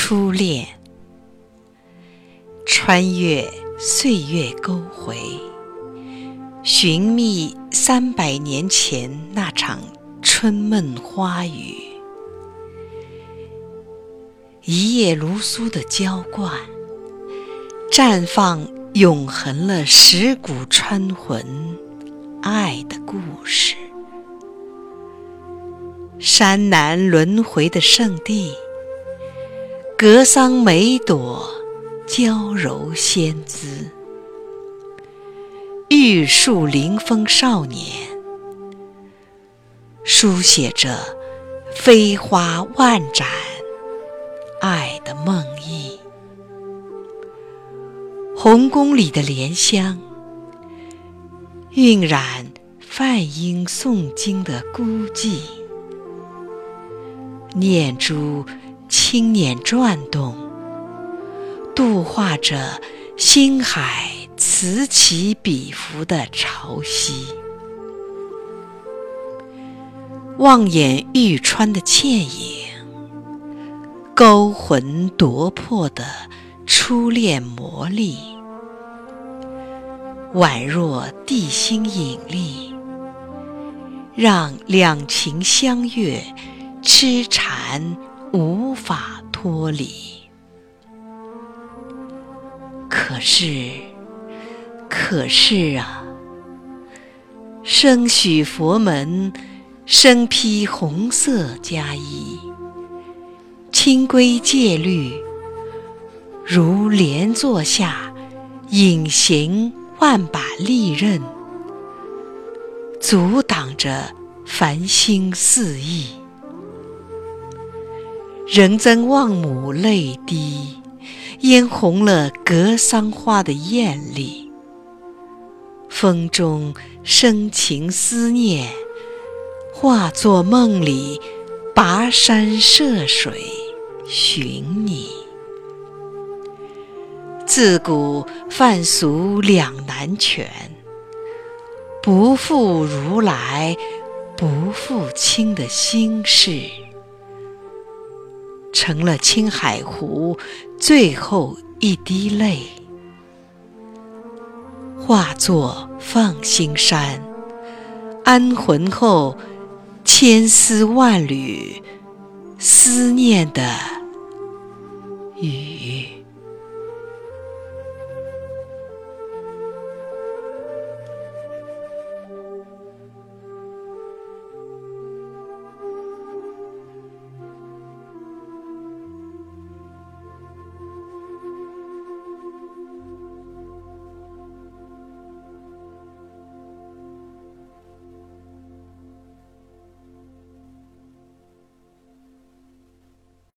初恋。穿越岁月沟回，寻觅300年前那场春梦花雨。一叶如酥的浇灌，绽放永恒了蚀骨穿魂爱的故事。山南轮回的圣地，格桑梅朵娇柔仙姿，玉树临风少年，书写着飞花万盏爱的梦呓。红宫里的莲香，晕染梵音诵经的孤寂。念珠轻捻转动，度化着星海此起彼伏的潮汐。望眼欲穿的倩影，勾魂夺魄的初恋魔力，宛若地心引力，让两情相悦痴缠无法脱离。可是啊，生许佛门身披红色袈衣，清规戒律如莲座下隐形万把利刃，阻挡着繁星四溢。人增望母泪滴，嫣红了格桑花的艳丽。风中深情思念，化作梦里跋山涉水寻你。自古凡俗两难全，不负如来不负卿的心事，成了青海湖最后一滴泪，化作放心山，安魂后千丝万缕思念的雨。